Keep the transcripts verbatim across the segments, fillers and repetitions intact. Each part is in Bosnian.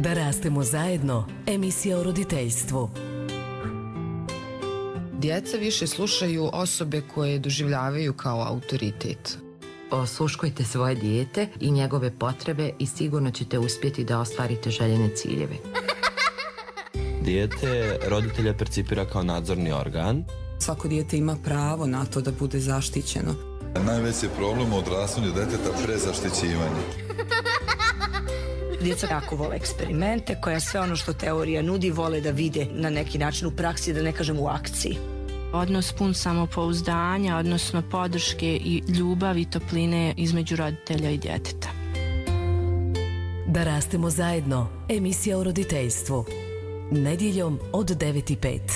Da rastemo zajedno, emisija o roditeljstvu. Djeca više slušaju osobe koje doživljavaju kao autoritet. Osluškujte svoje dijete i njegove potrebe i sigurno ćete uspjeti da ostvarite željene ciljeve. Dijete roditelja percipira kao nadzorni organ. Svako dijete ima pravo na to da bude zaštićeno. Najveći problem u odrastanju deteta prezaštićivanje. Djeca jako vole eksperimente, koja sve ono što teorija nudi vole da vide na neki način u praksi, da ne kažem u akciji. Odnos pun samopouzdanja, odnosno podrške i ljubavi i topline između roditelja i djeteta. Da rastemo zajedno, emisija o roditeljstvu. Nedjeljom od devet i pet.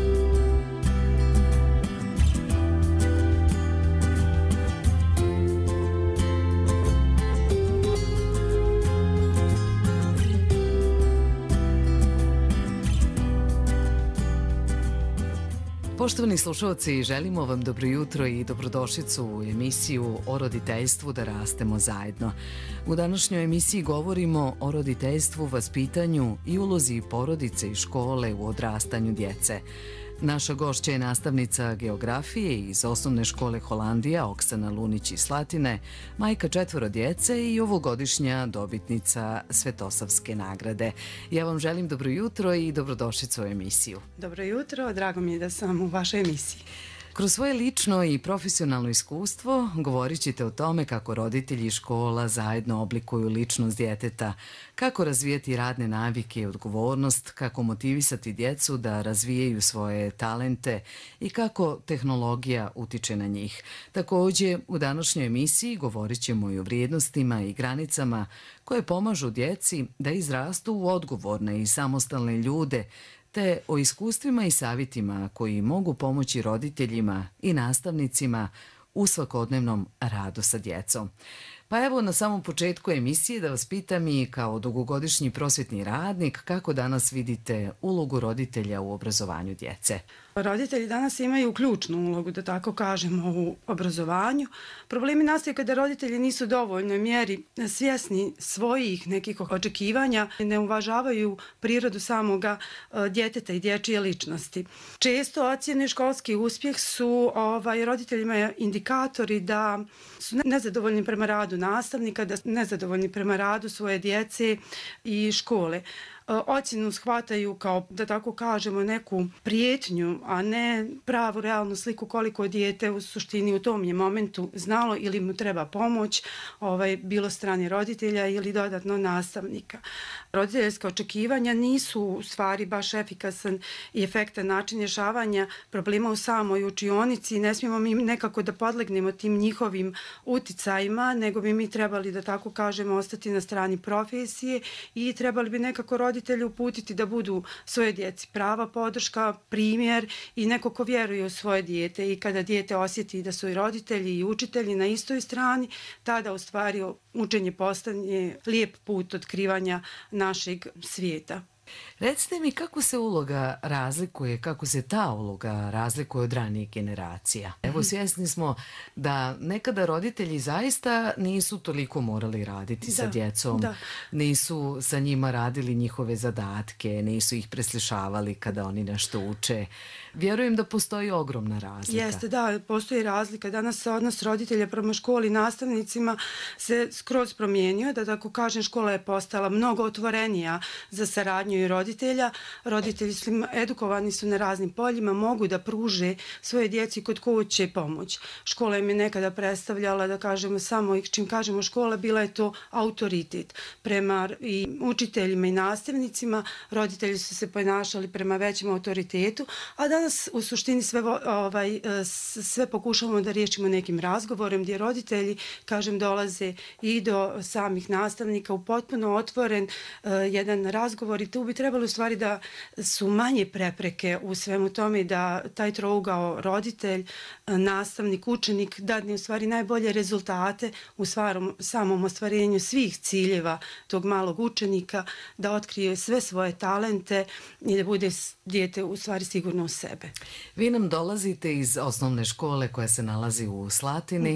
Poštovani slušalci, želimo vam dobro jutro i dobrodošlicu u emisiju o roditeljstvu Da rastemo zajedno. U današnjoj emisiji govorimo o roditeljstvu, vaspitanju i ulozi porodice i škole u odrastanju djece. Naša gošća je nastavnica geografije iz osnovne škole Holandija, Oksana Lunić iz Slatine, majka četvoro djece i ovogodišnja dobitnica Svetosavske nagrade. Ja vam želim dobro jutro i dobrodošlicu u emisiju. Dobro jutro, drago mi je da sam u vašoj emisiji. Kroz svoje lično i profesionalno iskustvo govorit ćete o tome kako roditelji i škola zajedno oblikuju ličnost djeteta, kako razvijati radne navike i odgovornost, kako motivisati djecu da razvijaju svoje talente i kako tehnologija utiče na njih. Također, u današnjoj emisiji govorit ćemo i o vrijednostima i granicama koje pomažu djeci da izrastu u odgovorne i samostalne ljude, te o iskustvima i savjetima koji mogu pomoći roditeljima i nastavnicima u svakodnevnom radu sa djecom. Pa evo na samom početku emisije da vas pitam i kao dugogodišnji prosvjetni radnik kako danas vidite ulogu roditelja u obrazovanju djece. Roditelji danas imaju ključnu ulogu, da tako kažemo, u obrazovanju. Problemi nastaju kada roditelji nisu u dovoljnoj mjeri svjesni svojih nekih očekivanja, ne uvažavaju prirodu samoga djeteta i dječje ličnosti. Često ocjene školski uspjeh su ovaj, roditeljima indikatori da su nezadovoljni prema radu nastavnika, da su nezadovoljni prema radu svoje djece i škole. Ocjenu shvataju kao, da tako kažemo, neku prijetnju, a ne pravu realnu sliku koliko dijete u suštini u tom je momentu znalo ili mu treba pomoć, ovaj, bilo strane roditelja ili dodatno nastavnika. Roditeljska očekivanja nisu u stvari baš efikasan i efektan način rješavanja problema u samoj učionici. Ne smijemo mi nekako da podlegnemo tim njihovim uticajima, nego bi mi trebali, da tako kažemo, ostati na strani profesije i trebali bi nekako roditelji uputiti da budu svoje djeci prava podrška, primjer i neko ko vjeruje u svoje dijete. I kada dijete osjeti da su i roditelji i učitelji na istoj strani, tada u stvari učenje postane lijep put otkrivanja našeg svijeta. Recite mi kako se uloga razlikuje, kako se ta uloga razlikuje od ranijih generacija. Evo, svjesni smo da nekada roditelji zaista nisu toliko morali raditi da, sa djecom, da. Nisu sa njima radili njihove zadatke, nisu ih preslišavali kada oni nešto uče. Vjerujem da postoji ogromna razlika. Jeste, da, postoji razlika. Danas se odnos roditelja prema školi i nastavnicima se skroz promijenio, da tako kažem, škola je postala mnogo otvorenija za saradnju i roditelja. Roditelji su edukovani su na raznim poljima, mogu da pruže svoje djeci kod kuće pomoć. Škola im je nekada predstavljala, da kažemo, samo, čim kažemo škola, bila je to autoritet. Prema i učiteljima i nastavnicima, roditelji su se ponašali prema većem autoritetu, a danas u suštini sve, ovaj, sve pokušavamo da riješimo nekim razgovorom gdje roditelji, kažem, dolaze i do samih nastavnika u potpuno otvoren uh, jedan razgovor i tu bi trebalo u stvari da su manje prepreke u svemu tome, da taj trougao roditelj, nastavnik, učenik dadne u stvari najbolje rezultate u stvarom, samom ostvarenju svih ciljeva tog malog učenika, da otkrije sve svoje talente i da bude dijete u stvari sigurno u sebe. Vi nam dolazite iz osnovne škole koja se nalazi u Slatini. Mm-hmm.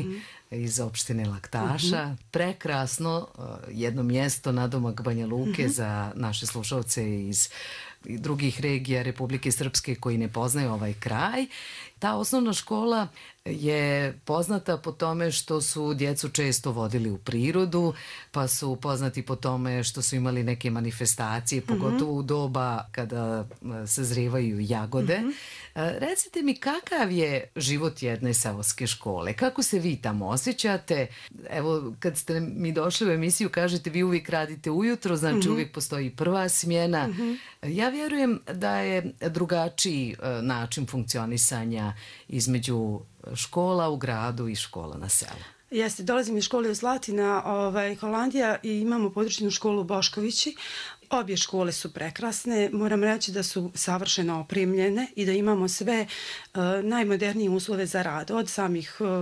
iz opštine Laktaša. Mm-hmm. Prekrasno, jedno mjesto nadomak Banja Luke mm-hmm. za naše slušalce iz drugih regija Republike Srpske koji ne poznaju ovaj kraj. Ta osnovna škola je poznata po tome što su djecu često vodili u prirodu, pa su poznati po tome što su imali neke manifestacije, pogotovo u doba kada sazrevaju jagode. Mm-hmm. Recite mi, kakav je život jedne seoske škole? Kako se vi tamo osjećate? Evo, kad ste mi došli u emisiju, kažete vi uvijek radite ujutro, znači mm-hmm. uvijek postoji prva smjena. Mm-hmm. Ja vjerujem da je drugačiji način funkcionisanja između škola u gradu i škola na selu. Jeste, dolazim iz škole u Slatina, ovaj, Holandija, i imamo područnu školu u Boškovići. Obje škole su prekrasne, moram reći da su savršeno opremljene i da imamo sve uh, najmodernije uslove za rad, od samih uh,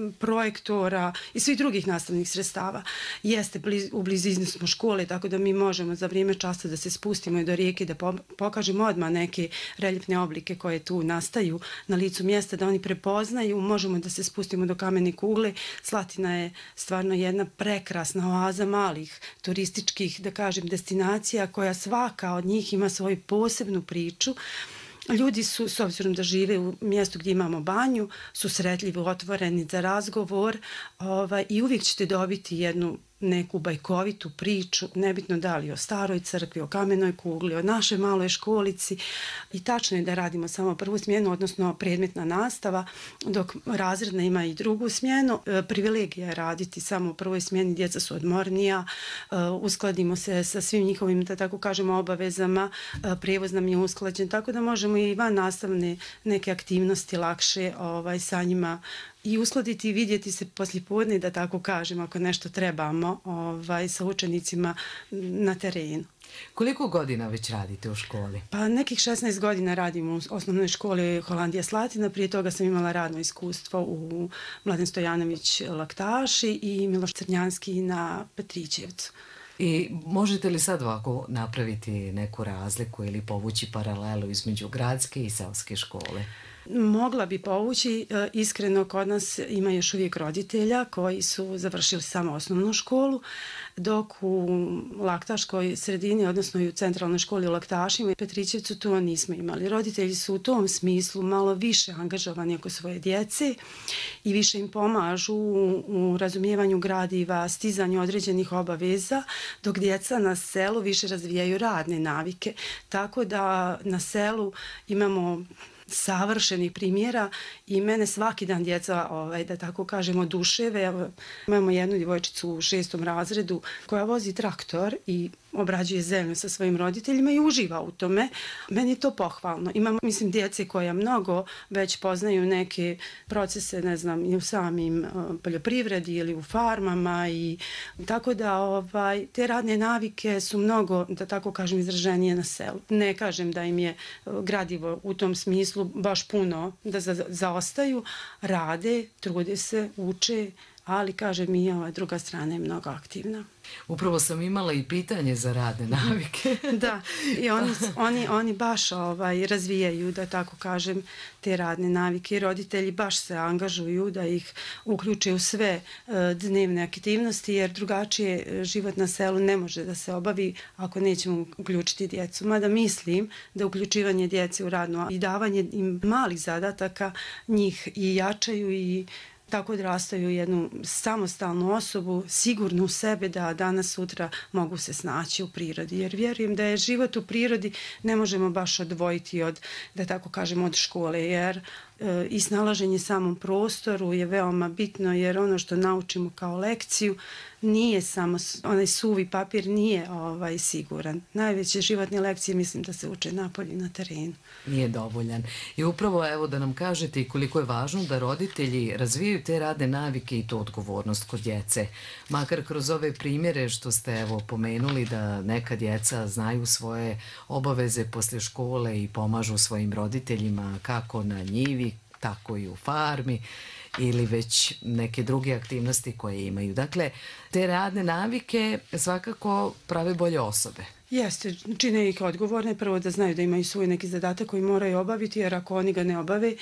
projektora i svih drugih nastavnih sredstava. Jeste, bliz, u blizini smo škole, tako da mi možemo za vrijeme časa da se spustimo i do rijeke, da po, pokažemo odmah neke reljefne oblike koje tu nastaju na licu mjesta, da oni prepoznaju, možemo da se spustimo do kamene kugle. Slatina je stvarno jedna prekrasna oaza malih turističkih, da kažem, destinacija, koja svaka od njih ima svoju posebnu priču. Ljudi su, s obzirom da žive u mjestu gdje imamo banju, su sretljivi, otvoreni za razgovor, ovaj, i uvijek ćete dobiti jednu neku bajkovitu priču, nebitno da li o staroj crkvi, o kamenoj kugli, o našoj maloj školici. I tačno je da radimo samo prvu smjenu, odnosno predmetna nastava, dok razredna ima i drugu smjenu. E, privilegija je raditi samo u prvoj smjeni, djeca su odmornija, e, uskladimo se sa svim njihovim, da tako kažemo, obavezama, e, prijevoz nam je usklađen, tako da možemo i van nastavne neke aktivnosti lakše ovaj, sa njima i uskladiti i vidjeti se poslijepodne, da tako kažem, ako nešto trebamo ovaj, sa učenicima na terenu. Koliko godina već radite u školi? Pa nekih šesnaest godina radim u osnovnoj školi Holandija Slatina. Prije toga sam imala radno iskustvo u Mladen Stojanović Laktaši i Miloš Crnjanski na Petrićevcu. I možete li sad ovako napraviti neku razliku ili povući paralelu između gradske i seoske škole? Mogla bi povući, iskreno kod nas ima još uvijek roditelja koji su završili samo osnovnu školu, dok u Laktaškoj sredini, odnosno i u centralnoj školi u Laktašima i Petrićevcu, to nismo imali. Roditelji su u tom smislu malo više angažovani oko svoje djece i više im pomažu u, u razumijevanju gradiva, stizanju određenih obaveza, dok djeca na selu više razvijaju radne navike. Tako da na selu imamo savršenih primjera i mene svaki dan djeca, ovaj, da tako kažemo, oduševe. Imamo jednu djevojčicu u šestom razredu koja vozi traktor i obrađuje zemlju sa svojim roditeljima i uživa u tome. Meni je to pohvalno. Imamo, mislim, djece koja mnogo već poznaju neke procese, ne znam, i u samim uh, poljoprivredi ili u farmama, i tako da ovaj, te radne navike su mnogo, da tako kažem, izraženije na selu. Ne kažem da im je uh, gradivo u tom smislu baš puno da za, zaostaju, rade, trude se, uče, ali, kažem, i ova druga strana je mnogo aktivna. Upravo sam imala i pitanje za radne navike. Da, i oni, oni, oni baš ovaj, razvijaju, da tako kažem, te radne navike. I roditelji baš se angažuju da ih uključe u sve uh, dnevne aktivnosti, jer drugačije život na selu ne može da se obavi ako nećemo uključiti djecu. Mada mislim da uključivanje djece u radno i davanje im malih zadataka njih i jačaju i tako odrastaju jednu samostalnu osobu, sigurnu u sebe da danas sutra mogu se snaći u prirodi. Jer vjerujem da je život u prirodi ne možemo baš odvojiti od, da tako kažemo, od škole, jer e, i snalaženje samom prostoru je veoma bitno, jer ono što naučimo kao lekciju nije samo, onaj suvi papir nije ovaj, siguran. Najveće životne lekcije mislim da se uče napolje na terenu. Nije dovoljan. I upravo evo da nam kažete i koliko je važno da roditelji razvijaju te radne navike i to odgovornost kod djece. Makar kroz ove primjere što ste evo pomenuli da neka djeca znaju svoje obaveze poslije škole i pomažu svojim roditeljima kako na njivi, tako i u farmi ili već neke druge aktivnosti koje imaju. Dakle, te radne navike svakako prave bolje osobe. Jeste, čine ih odgovorne, prvo da znaju da imaju svoj neki zadatak koji moraju obaviti, jer ako oni ga ne obave,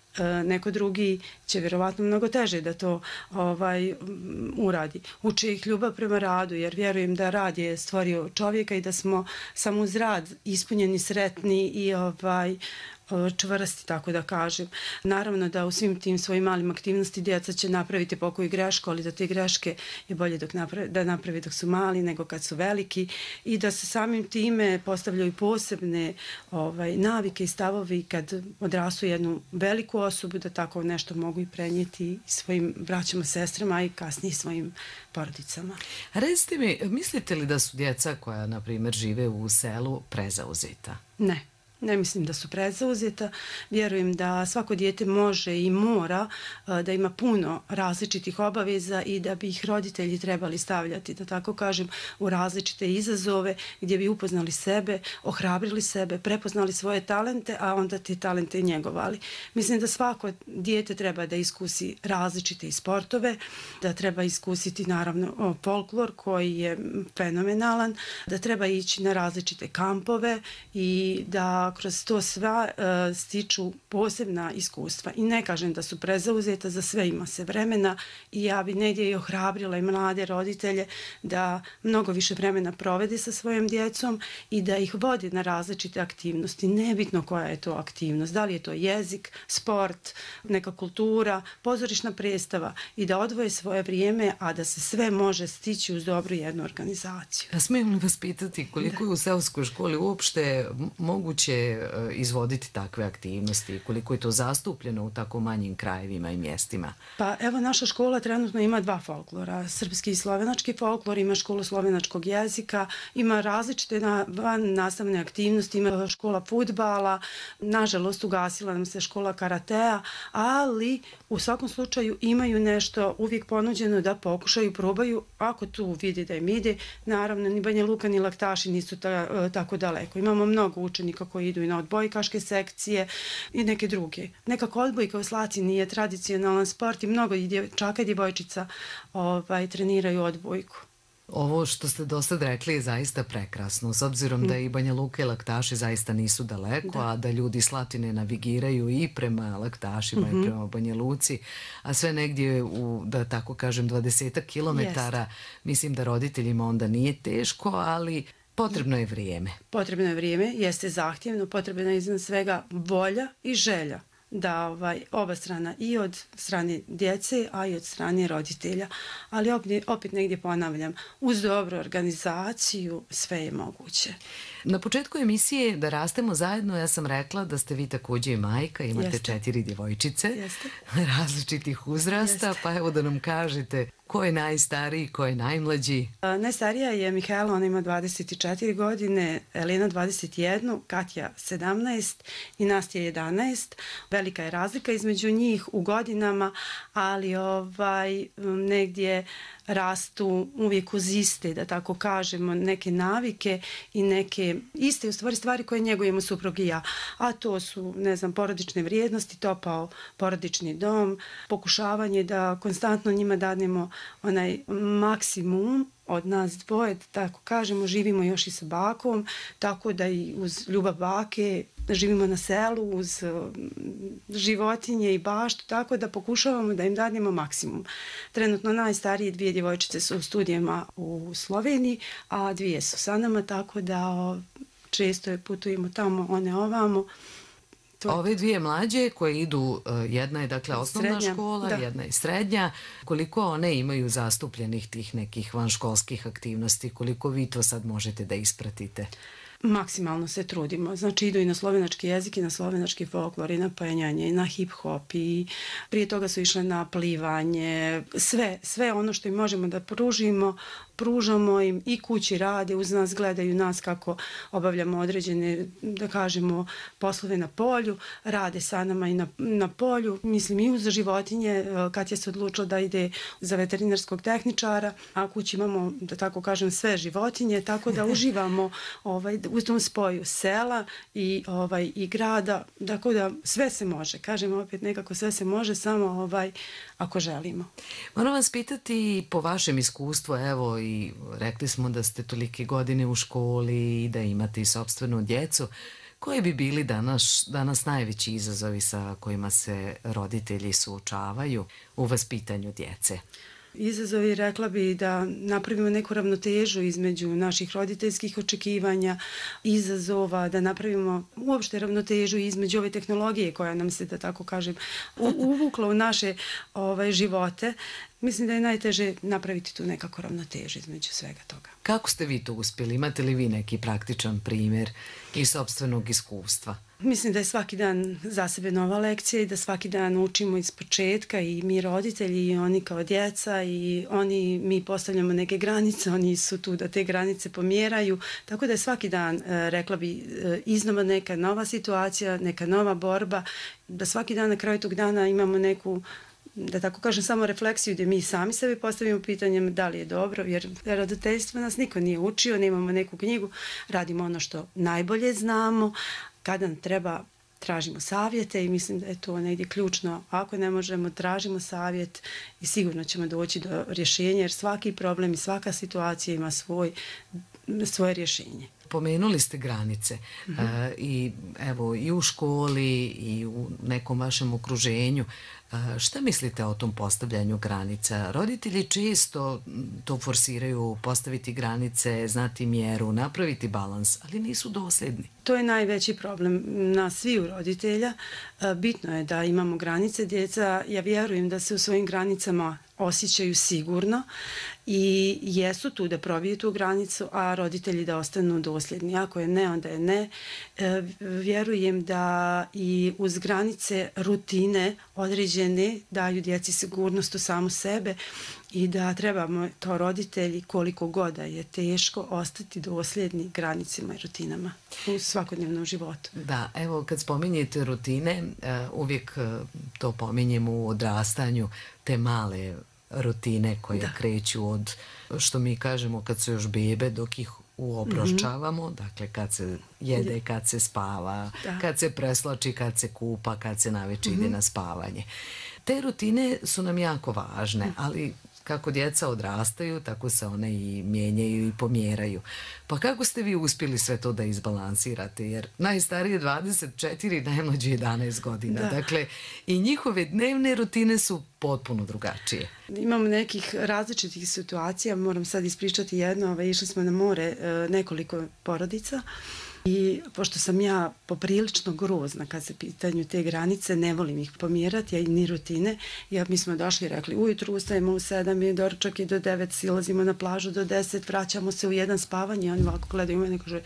neko drugi će vjerovatno mnogo teže da to ovaj, uradi. Uči ih ljubav prema radu, jer vjerujem da rad je stvorio čovjeka i da smo samo uz rad ispunjeni, sretni i ovaj, čvrsti, tako da kažem. Naravno da u svim tim svojim malim aktivnosti djeca će napraviti pokoju grešku, ali da te greške je bolje dok napravi, da napravi dok su mali nego kad su veliki i da se samim time postavljaju posebne ovaj, navike i stavovi kad odrastu jednu veliku osobu, da tako nešto mogu i prenijeti svojim braćama, sestrama i kasnije svojim porodicama. Recite mi, mislite li da su djeca koja, na primjer, žive u selu prezauzeta? Ne. Ne mislim da su prezauzeta. Vjerujem da svako dijete može i mora da ima puno različitih obaveza i da bi ih roditelji trebali stavljati, da tako kažem, u različite izazove gdje bi upoznali sebe, ohrabrili sebe, prepoznali svoje talente, a onda te talente i njegovali. Mislim da svako dijete treba da iskusi različite i sportove, da treba iskusiti naravno folklor koji je fenomenalan, da treba ići na različite kampove i da kroz to sva uh, stiču posebna iskustva. I ne kažem da su prezauzeta, za sve ima se vremena i ja bi negdje i ohrabrila i mlade roditelje da mnogo više vremena provede sa svojom djecom i da ih vodi na različite aktivnosti. Nebitno koja je to aktivnost, da li je to jezik, sport, neka kultura, pozorišna predstava i da odvoje svoje vrijeme, a da se sve može stići uz dobru jednu organizaciju. A smijem li vas pitati koliko je u seoskoj školi uopšte moguće izvoditi takve aktivnosti, koliko je to zastupljeno u tako manjim krajevima i mjestima? Pa evo, naša škola trenutno ima dva folklora, srpski i slovenački folklor, ima školu slovenačkog jezika, ima različite van nastavne aktivnosti, ima škola fudbala, nažalost ugasila nam se škola karatea, ali u svakom slučaju imaju nešto uvijek ponuđeno da pokušaju, probaju, ako tu vidi da im ide. Naravno, ni Banja Luka ni Laktaši nisu ta, tako daleko. Imamo mnogo učenika koji idu i na odbojkaške sekcije i neke druge. Nekako odbojka u Slaci nije tradicionalan sport i mnogo dječaka i djevojčica ovaj, treniraju odbojku. Ovo što ste do sad rekli je zaista prekrasno, s obzirom da i Banja Luka i Laktaši zaista nisu daleko, da. A da ljudi Slatine navigiraju i prema Laktašima mm-hmm. i prema Banja Luci, a sve negdje u, da tako kažem, dvadesetak kilometara. Jest. Mislim da roditeljima onda nije teško, ali potrebno je vrijeme. Potrebno je vrijeme, jeste zahtjevno, potrebno je iznad svega volja i želja da ovaj, oba strana, i od strane djece, a i od strane roditelja. Ali opet, opet negdje ponavljam, uz dobru organizaciju sve je moguće. Na početku emisije Da rastemo zajedno, ja sam rekla da ste vi također i majka, imate Jeste. četiri djevojčice Jeste. različitih uzrasta, Jeste. pa evo da nam kažete ko je najstariji, ko je najmlađi? A, najstarija je Mihajla, ona ima dvadeset četiri godine, Elena dvadeset jedan, Katja sedamnaest i Nastja jedanaest. Velika je razlika između njih u godinama, ali ovaj negdje rastu uvijek uz iste, da tako kažemo, neke navike i neke iste u stvari stvari koje njegujemo suprug i ja. A to su, ne znam, porodične vrijednosti, topao porodični dom, pokušavanje da konstantno njima dadnemo onaj maksimum od nas dvoje, tako kažemo, živimo još i sa bakom, tako da i uz ljubav bake živimo na selu, uz životinje i baštu, tako da pokušavamo da im dadnemo maksimum. Trenutno najstarije dvije djevojčice su u studijama u Sloveniji, a dvije su sa nama, tako da često putujemo tamo, one ovamo. To... Ove dvije mlađe koje idu, jedna je dakle osnovna srednja, škola, da. jedna je srednja, koliko one imaju zastupljenih tih nekih vanškolskih aktivnosti, koliko vi to sad možete da ispratite? Maksimalno se trudimo. Znači idu i na slovenački jezik i na slovenački folklor i na penjanje i na hip-hop i prije toga su išle na plivanje. Sve, sve ono što im možemo da pružimo, pružamo im i kući rade, uz nas gledaju nas kako obavljamo određene, da kažemo, poslove na polju, rade sa nama i na, na polju. Mislim i uz životinje, kad je se odlučila da ide za veterinarskog tehničara, a kući imamo, da tako kažem, sve životinje, tako da uživamo ovaj, u tom spoju sela i, ovaj, i grada, tako da sve se može. Kažem opet, nekako sve se može, samo ovaj, ako želimo. Moram vas pitati po vašem iskustvu, evo i rekli smo da ste tolike godine u školi i da imate i sopstvenu djecu, Koji bi bili danas, danas najveći izazovi sa kojima se roditelji suočavaju u vaspitanju djece? Izazovi, rekla bi, da napravimo neku ravnotežu između naših roditeljskih očekivanja, izazova, da napravimo uopšte ravnotežu između ove tehnologije koja nam se, da tako kažem, uvukla u naše ovaj, živote. Mislim da je najteže napraviti tu nekako ravnotežu između svega toga. Kako ste vi to uspjeli? Imate li vi neki praktičan primjer iz sopstvenog iskustva? Mislim da je svaki dan za sebe nova lekcija i da svaki dan učimo iz početka i mi roditelji i oni kao djeca i oni, mi postavljamo neke granice, oni su tu da te granice pomjeraju, tako da je svaki dan, rekla bi, iznova neka nova situacija, neka nova borba, da svaki dan na kraju tog dana imamo neku, da tako kažem, samo refleksiju gdje mi sami sebe postavimo pitanjem da li je dobro, jer roditeljstvo nas niko nije učio, nemamo neku knjigu, radimo ono što najbolje znamo, kada nam treba tražimo savjete i mislim da je to negdje ključno. Ako ne možemo, tražimo savjet i sigurno ćemo doći do rješenja, jer svaki problem i svaka situacija ima svoj, svoje rješenje. Pomenuli ste granice mm-hmm. uh, i evo i u školi i u nekom vašem okruženju. Uh, šta mislite o tom postavljanju granica? Roditelji često to forsiraju, postaviti granice, znati mjeru, napraviti balans, ali nisu dosljedni. To je najveći problem nas sviju roditelja. Uh, bitno je da imamo granice. Djeca, ja vjerujem da se u svojim granicama osjećaju sigurno i jesu tu da probiju tu granicu, a roditelji da ostanu dosljedni. Ako je ne, onda je ne. E, vjerujem da i uz granice rutine određene daju djeci sigurnost u samu sebe i da trebamo kao roditelji, koliko god da je teško, ostati dosljedni granicama i rutinama u svakodnevnom životu. Da, evo kad spominjete rutine, uvijek to pominjemo u odrastanju, te male rutine koje da. kreću od, što mi kažemo, kad su još bebe, dok ih uobroščavamo, mm-hmm. dakle kad se jede, kad se spava, da. kad se preslači, kad se kupa, kad se naveče mm-hmm. ide na spavanje. Te rutine su nam jako važne, mm. ali kako djeca odrastaju, tako se one i mijenjaju i pomjeraju. Pa kako ste vi uspjeli sve to da izbalansirate? Jer najstarije dvadeset četiri, najmlađe jedanaest godina. Da. Dakle, i njihove dnevne rutine su potpuno drugačije. Imamo nekih različitih situacija, moram sad ispričati jedno, ove, išli smo na more nekoliko porodica. I pošto sam ja poprilično grozna kad se pitanju te granice, ne volim ih pomjerati, a i ni rutine. Ja, mi smo došli i rekli, ujutru ustajemo u sedam i doručak i do devet, silazimo na plažu do deset, vraćamo se u jedan spavanje i oni ovako gledaju mene i kaže,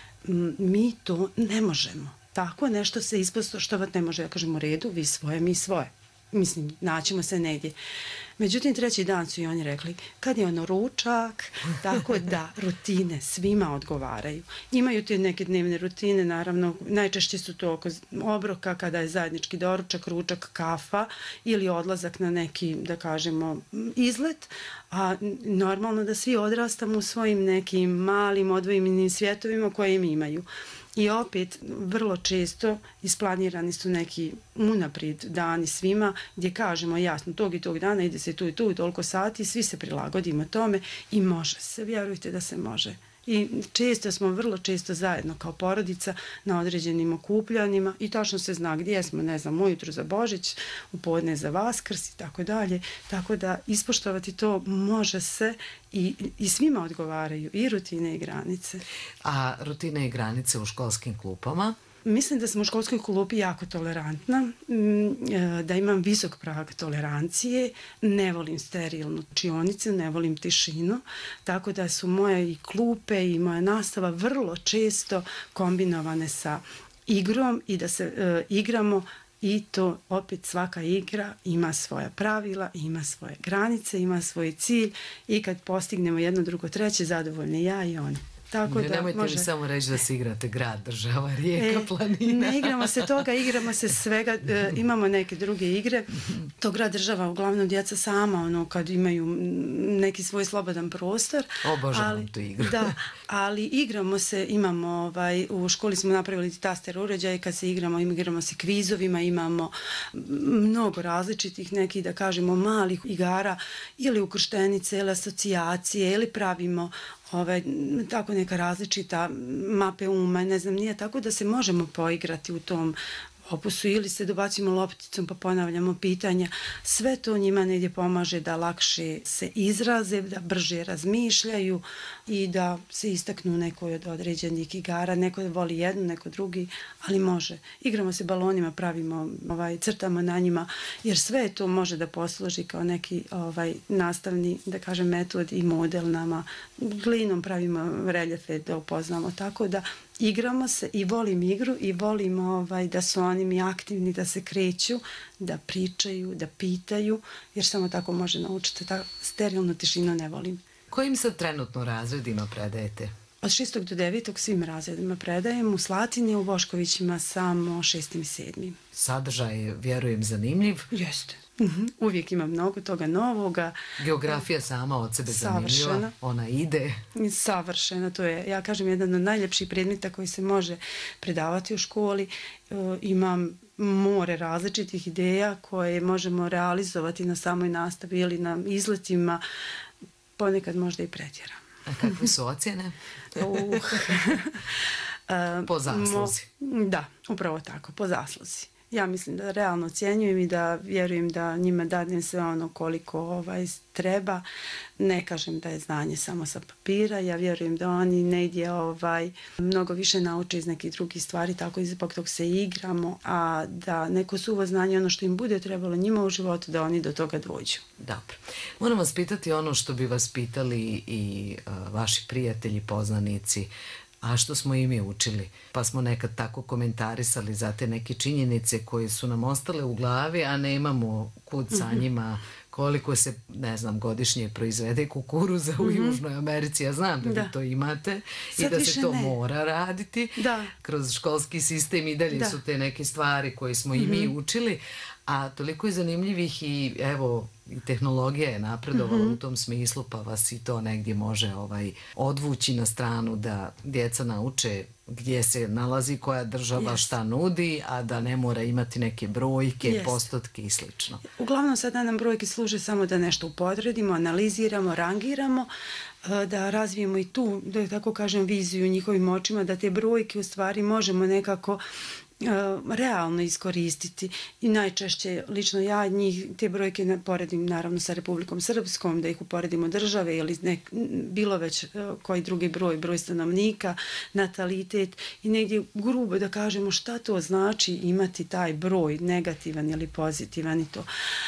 mi to ne možemo. Tako nešto se ispoštovati ne može. Ja kažem, u redu, vi svoje, mi svoje. Mislim, naćemo se negdje. Međutim, treći dan su i oni rekli, kad je ono ručak, tako da rutine svima odgovaraju. Imaju te neke dnevne rutine, naravno, najčešće su to oko obroka, kada je zajednički doručak, ručak, kafa ili odlazak na neki, da kažemo, izlet, a normalno da svi odrastamo u svojim nekim malim odvojenim svjetovima koje im imaju. I opet, vrlo često isplanirani su neki unaprijed dani svima gdje kažemo jasno tog i tog dana ide se tu i tu i toliko sati, svi se prilagodimo tome i može se, vjerujte da se može. I često smo, vrlo često zajedno kao porodica na određenim okupljanjima i tačno se zna gdje smo, ne znam, ujutru za Božić, u podne za Vaskrs i tako dalje. Tako da ispoštovati to može se i, i svima odgovaraju i rutine i granice. A rutine i granice u školskim klupama? Mislim da sam u školskoj klupi jako tolerantna, da imam visok prag tolerancije, ne volim sterilnu učionicu, ne volim tišinu, tako da su moje i klupe i moja nastava vrlo često kombinovane sa igrom i da se e, igramo i to opet svaka igra ima svoja pravila, ima svoje granice, ima svoj cilj i kad postignemo jedno, drugo, treće, zadovoljni ja i oni. Tako ne, da nemojte može... mi samo reći da se igrate grad, država, rijeka, e, planina. Ne igramo se toga, igramo se svega, e, imamo neke druge igre. To grad, država, uglavnom djeca sama, ono, kad imaju neki svoj slobodan prostor. Obožavam tu igru. Da, ali igramo se, imamo, ovaj, u školi smo napravili taster uređaj, kad se igramo, igramo se kvizovima, imamo mnogo različitih nekih, da kažemo, malih igara, ili ukrštenice, ili asocijacije, ili pravimo ovaj, tako neka različita mape uma, ne znam, nije tako da se možemo poigrati u tom opusu ili se dobacimo lopticom pa ponavljamo pitanja. Sve to njima negdje pomaže da lakše se izraze, da brže razmišljaju i da se istaknu u nekoj od određenih igara. Neko voli jednu, neko drugi, ali može. Igramo se balonima, pravimo, ovaj, crtamo na njima, jer sve to može da posluži kao neki ovaj, nastavni, da kažem, metod i model nama. Glinom pravimo reljefe da upoznamo, tako da igramo se i volim igru i volim ovaj, da su oni mi aktivni, da se kreću, da pričaju, da pitaju, jer samo tako može naučiti. Ta sterilnu tišinu ne volim. Kojim sad trenutno razredima predajete? Od šestog do devetog svim razredima predajem. U Slatini, u Boškovićima samo šestim i sedmim. Sadržaj, vjerujem, zanimljiv. Jeste. Uh-huh. Uvijek ima mnogo toga novoga. Geografija sama od sebe zanimljiva. Savršena. Ona ide. Savršena. To je, ja kažem, jedan od najljepših predmeta koji se može predavati u školi. E, imam more različitih ideja koje možemo realizovati na samoj nastavi ili na izletima. Ponekad možda i pretjeram. A kakve su ocjene? uh. Po zasluzi. Mo, da, upravo tako, po zasluzi. Ja mislim da realno ocjenjujem i da vjerujem da njima dadnem sve ono koliko ovaj, treba. Ne kažem da je znanje samo sa papira. Ja vjerujem da oni negdje ovaj, mnogo više nauče iz nekih drugih stvari, tako i zbog tog se igramo, a da neko suvo znanje, ono što im bude trebalo njima u životu, da oni do toga dođu. Dobro. Moram vas pitati ono što bi vas pitali i uh, vaši prijatelji, poznanici, a što smo i mi učili, pa smo nekad tako komentarisali za te neke činjenice koje su nam ostale u glavi, a nemamo kud sa njima, koliko se, ne znam, godišnje proizvede kukuruza u mm-hmm. Južnoj Americi. Ja znam da, da. vi to imate. Sad i da se to ne. mora raditi. Da. Kroz školski sistem i dalje da. su te neke stvari koje smo mm-hmm. i mi učili, a toliko je zanimljivih i evo, i tehnologija je napredovala mm-hmm. u tom smislu, pa vas i to negdje može ovaj, odvući na stranu da djeca nauče gdje se nalazi koja država, yes. šta nudi, a da ne mora imati neke brojke, yes. postotke i slično. Uglavnom sada nam brojke služe samo da nešto upodredimo, analiziramo, rangiramo, da razvijemo i tu, da tako kažem, viziju njihovim očima, da te brojke u stvari možemo nekako realno iskoristiti i najčešće lično ja njih te brojke poredim naravno sa Republikom Srpskom, da ih uporedimo države ili nek, bilo već koji drugi broj, broj stanovnika, natalitet i negdje grubo da kažemo šta to znači imati taj broj negativan ili pozitivan i to.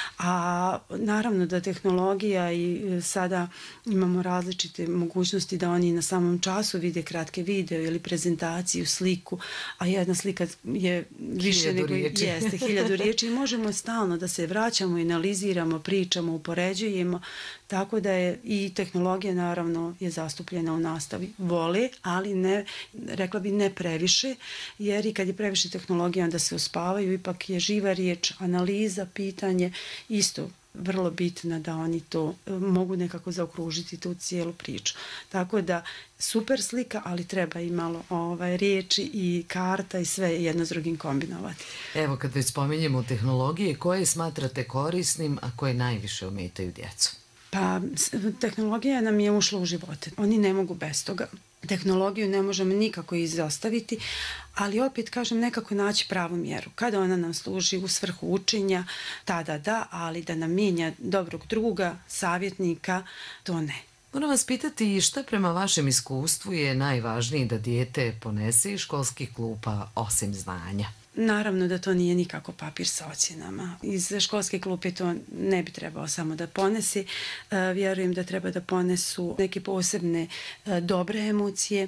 A naravno da tehnologija i sada imamo različite mogućnosti da oni na samom času vide kratke video ili prezentaciju, sliku, a jedna slika je više nego jeste, hiljadu riječi i možemo stalno da se vraćamo i analiziramo, pričamo, upoređujemo, tako da je i tehnologija naravno je zastupljena u nastavi. Vole, ali ne, rekla bi ne previše, jer i kad je previše tehnologija onda se uspavaju, ipak je živa riječ, analiza, pitanje, isto vrlo bitna da oni to mogu nekako zaokružiti tu cijelu priču. Tako da super slika, ali treba i malo ovaj, riječi i karta i sve jedno s drugim kombinovati. Evo kad već spominjemo tehnologije, koje smatrate korisnim, a koje najviše ometaju djecu? Pa tehnologija nam je ušla u živote. Oni ne mogu bez toga. Tehnologiju ne možemo nikako izostaviti, ali opet kažem nekako naći pravu mjeru. Kada ona nam služi u svrhu učenja, tada da, ali da nam mijenja dobrog druga, savjetnika, to ne. Moram vas pitati šta prema vašem iskustvu je najvažnije da dijete ponese iz školskih klupa osim znanja? Naravno da to nije nikako papir sa ocjenama. Iz školske klupe to ne bi trebao samo da ponesi. E, vjerujem da treba da ponesu neke posebne e, dobre emocije,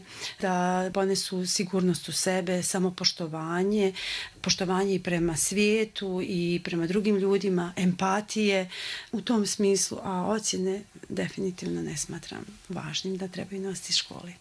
da ponesu sigurnost u sebe, samopoštovanje, poštovanje i prema svijetu i prema drugim ljudima, empatije u tom smislu, a ocjene definitivno ne smatram važnim da trebaju nositi školi.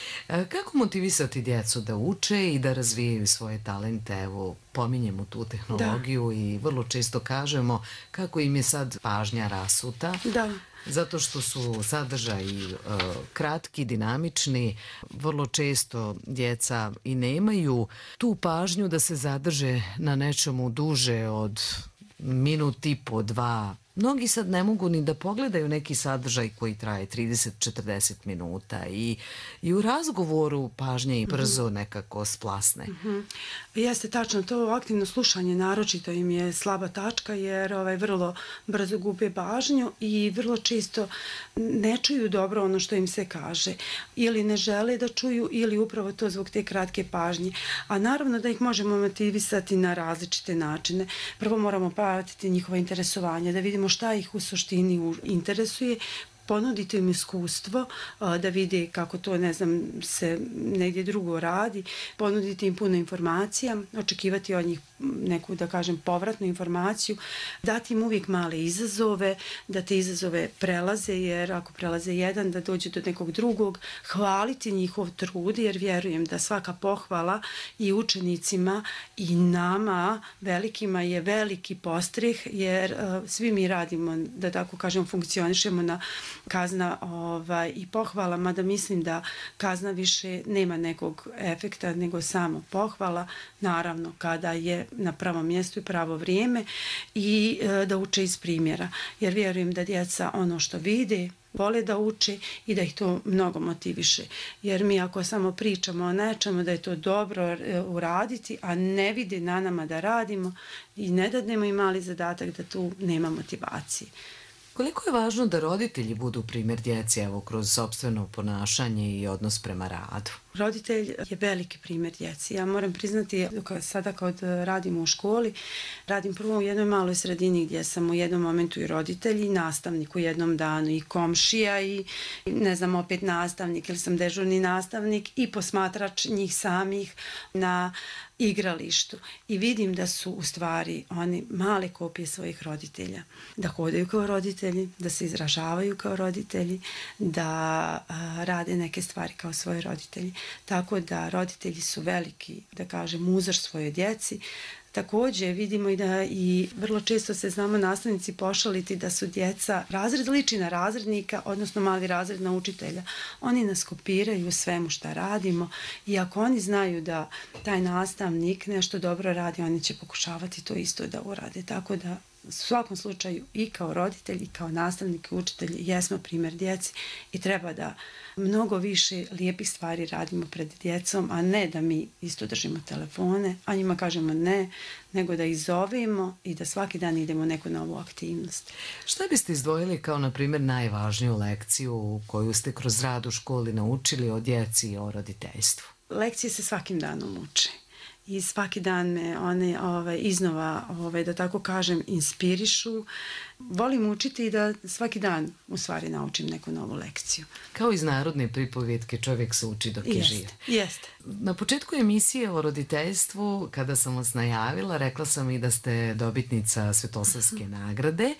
Kako motivisati djecu da uče i da razvijaju svoje talente? Evo, pominjemo tu tehnologiju da. I vrlo često kažemo kako im je sad pažnja rasuta. Da. Zato što su sadržaji uh, kratki, dinamični, vrlo često djeca i nemaju tu pažnju da se zadrže na nečemu duže od minut i po, dva, Mnogi sad ne mogu ni da pogledaju neki sadržaj koji traje trideset do četrdeset minuta i, i u razgovoru pažnja i brzo nekako splasne. Mm-hmm. Jeste tačno, to aktivno slušanje naročito im je slaba tačka jer ovaj, vrlo brzo gube pažnju i vrlo često ne čuju dobro ono što im se kaže. Ili ne žele da čuju ili upravo to zbog te kratke pažnje. A naravno da ih možemo motivisati na različite načine. Prvo moramo pratiti njihova interesovanja, da vidimo šta ih u suštini interesuje, ponuditi im iskustvo, da vide kako to, ne znam, se negdje drugo radi, ponuditi im puno informacija, očekivati od njih neku, da kažem, povratnu informaciju, dati im uvijek male izazove, da te izazove prelaze, jer ako prelaze jedan, da dođe do nekog drugog, hvaliti njihov trud, jer vjerujem da svaka pohvala i učenicima i nama, velikima, je veliki postreh, jer uh, svi mi radimo, da tako kažem, funkcionišemo na kazna ovaj, i pohvala, mada mislim da kazna više nema nekog efekta nego samo pohvala, naravno kada je na pravom mjestu i pravo vrijeme i e, da uče iz primjera. Jer vjerujem da djeca ono što vide, vole da uče i da ih to mnogo motiviše. Jer mi ako samo pričamo o nečemu da je to dobro e, uraditi, a ne vide na nama da radimo i ne dadnemo im mali zadatak, da tu nema motivacije. Koliko je važno da roditelji budu primjer djeci, evo, kroz sopstveno ponašanje i odnos prema radu? Roditelj je veliki primjer djeci. Ja moram priznati, sada kad radim u školi, radim prvo u jednoj maloj sredini gdje sam u jednom momentu i roditelj i nastavnik u jednom danu i komšija i ne znam opet nastavnik ili sam dežurni nastavnik i posmatrač njih samih na igralištu i vidim da su u stvari oni male kopije svojih roditelja, da hodaju kao roditelji, da se izražavaju kao roditelji, da a, rade neke stvari kao svoji roditelji. Tako da roditelji su veliki, da kažem, uzor svojoj djeci. Također vidimo i da i vrlo često se znamo nastavnici pošaliti da su djeca, razred liči na razrednika, odnosno mali razred na učitelja. Oni nas kopiraju u svemu šta radimo i ako oni znaju da taj nastavnik nešto dobro radi, oni će pokušavati to isto da urade. Tako da u svakom slučaju i kao roditelji, i kao nastavnik i učitelji jesmo primjer djeci i treba da mnogo više lijepih stvari radimo pred djecom, a ne da mi isto držimo telefone, a njima kažemo ne, nego da ih zovemo i da svaki dan idemo u neku novu aktivnost. Šta biste izdvojili kao, na primjer, najvažniju lekciju koju ste kroz rad u školi naučili o djeci i o roditeljstvu? Lekcije se svakim danom uče. I svaki dan me one ovaj, iznova, ovaj, da tako kažem, inspirišu. Volim učiti i da svaki dan u stvari naučim neku novu lekciju. Kao iz narodne pripovjetke, čovjek se uči dok je živ. Jeste. Na početku emisije o roditeljstvu, kada sam vas najavila, rekla sam i da ste dobitnica Svetosavske nagrade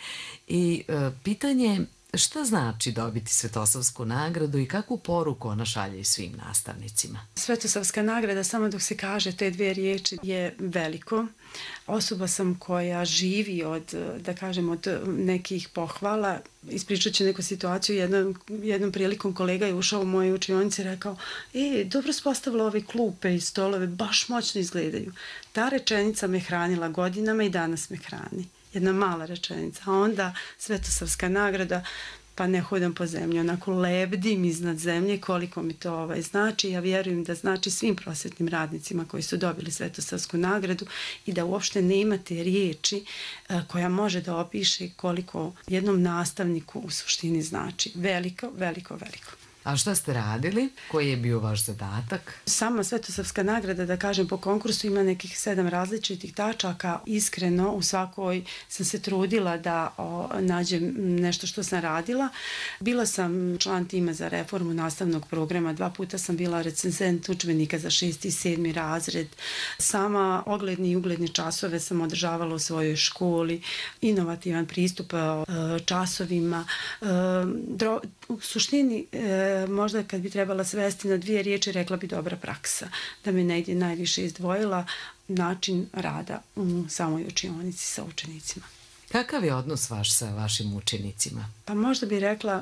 i e, pitanje šta znači dobiti Svetosavsku nagradu i kakvu poruku ona šalje svim nastavnicima? Svetosavska nagrada, samo dok se kaže te dvije riječi, je veliko. Osoba sam koja živi od, da kažem, od nekih pohvala. Ispričat ću neku situaciju. Jednom, jednom prilikom kolega je ušao u moje učionice i rekao, e, dobro si postavila ove klupe i stolove, baš moćno izgledaju. Ta rečenica me hranila godinama i danas me hrani. Jedna mala rečenica, a onda Svetosavska nagrada, pa ne hodam po zemlji, onako lebdim iznad zemlje koliko mi to ovaj, znači. Ja vjerujem da znači svim prosvetnim radnicima koji su dobili Svetosavsku nagradu i da uopšte ne imate riječi a, koja može da opiše koliko jednom nastavniku u suštini znači. Veliko, veliko, veliko. A šta ste radili? Koji je bio vaš zadatak? Sama Svetosavska nagrada, da kažem, po konkursu ima nekih sedam različitih tačaka. Iskreno, u svakoj sam se trudila da o, nađem nešto što sam radila. Bila sam član tima za reformu nastavnog programa. Dva puta sam bila recenzent udžbenika za šesti i sedmi razred. Sama ogledni i ugledni časove sam održavala u svojoj školi. Inovativan pristup o, časovima. E, dro, u suštini, e, možda kad bi trebala svesti na dvije riječi, rekla bi dobra praksa, da me negdje najviše izdvojila način rada u samoj učionici sa učenicima. Kakav je odnos vaš sa vašim učenicima? Pa možda bi rekla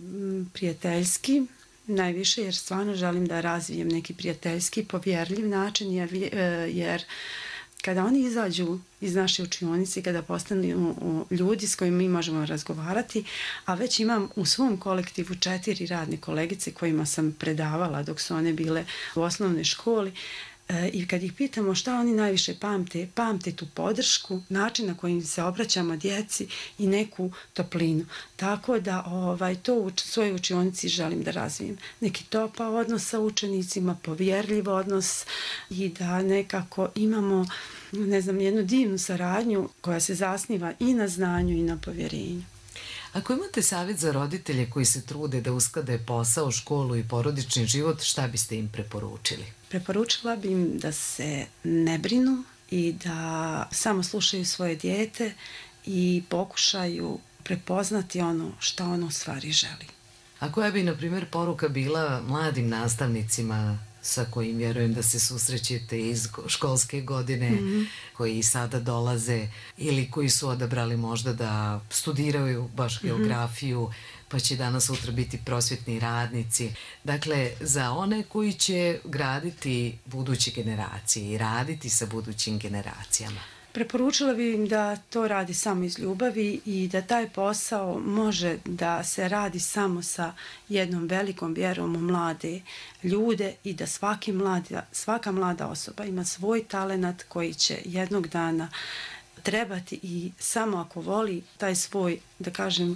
m, prijateljski, najviše, jer stvarno želim da razvijem neki prijateljski, povjerljiv način, jer, jer kada oni izađu iz naše učionice, kada postanu ljudi s kojima mi možemo razgovarati, a već imam u svom kolektivu četiri radne kolegice kojima sam predavala dok su one bile u osnovnoj školi, i kad ih pitamo šta oni najviše pamte, pamte tu podršku, način na kojim se obraćamo djeci i neku toplinu. Tako da ovaj, to u svojoj učionici želim da razvijem. Neki topao odnos sa učenicima, povjerljiv odnos i da nekako imamo, ne znam, jednu divnu saradnju koja se zasniva i na znanju i na povjerenju. Ako imate savjet za roditelje koji se trude da usklade posao, školu i porodični život, šta biste im preporučili? Preporučila bi im da se ne brinu i da samo slušaju svoje dijete i pokušaju prepoznati ono što ono u stvari želi. A koja bi, na primjer, poruka bila mladim nastavnicima sa kojim vjerujem da se susrećete iz školske godine, mm-hmm. koji i sada dolaze ili koji su odabrali možda da studiraju baš geografiju, mm-hmm. pa će danas sutra biti prosvjetni radnici. Dakle, za one koji će graditi buduće generacije i raditi sa budućim generacijama. Preporučila bi im da to radi samo iz ljubavi i da taj posao može da se radi samo sa jednom velikom vjerom u mlade ljude i da svaki mlada, svaka mlada osoba ima svoj talenat koji će jednog dana trebati i samo ako voli taj svoj, da kažem,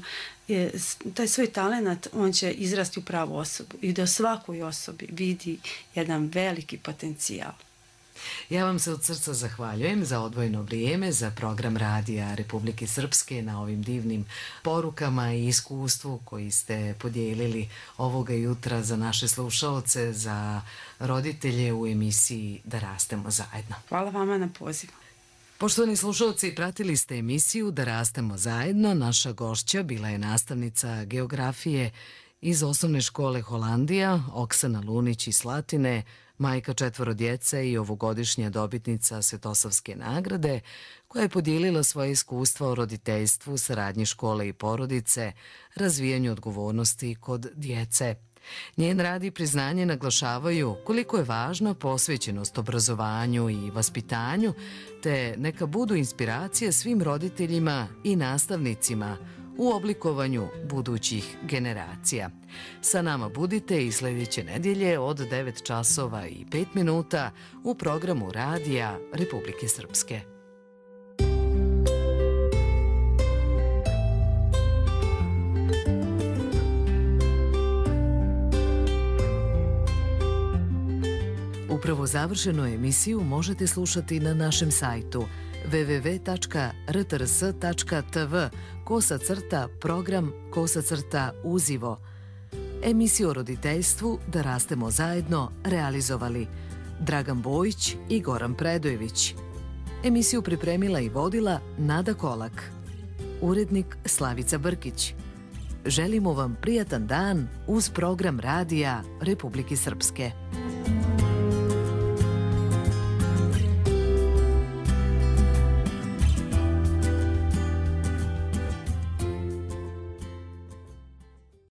taj svoj talenat, on će izrasti u pravu osobu i da u svakoj osobi vidi jedan veliki potencijal. Ja vam se od srca zahvaljujem za odvojeno vrijeme, za program Radija Republike Srpske, na ovim divnim porukama i iskustvu koji ste podijelili ovoga jutra za naše slušaoce, za roditelje u emisiji Da rastemo zajedno. Hvala vama na pozivu. Poštovani slušalci, pratili ste emisiju Da rastemo zajedno. Naša gošća bila je nastavnica geografije iz osnovne škole Holandija, Oksana Lunić iz Slatine, majka četvoro djece i ovogodišnja dobitnica Svetosavske nagrade, koja je podijelila svoje iskustva o roditeljstvu, saradnji škole i porodice, razvijanju odgovornosti kod djece. Njen rad i priznanje naglašavaju koliko je važna posvećenost obrazovanju i vaspitanju, te neka budu inspiracije svim roditeljima i nastavnicima u oblikovanju budućih generacija. Sa nama budite i sljedeće nedjelje od devet časova i pet minuta u programu Radija Republike Srpske. Upravo završenu emisiju možete slušati na našem sajtu w w w tačka r t r s tačka t v kosa crta program kosa crta uzivo. Emisiju o roditeljstvu Da rastemo zajedno realizovali Dragan Bojić i Goran Predojević. Emisiju pripremila i vodila Nada Kolak. Urednik Slavica Brkić. Želimo vam prijatan dan uz program Radija Republike Srpske.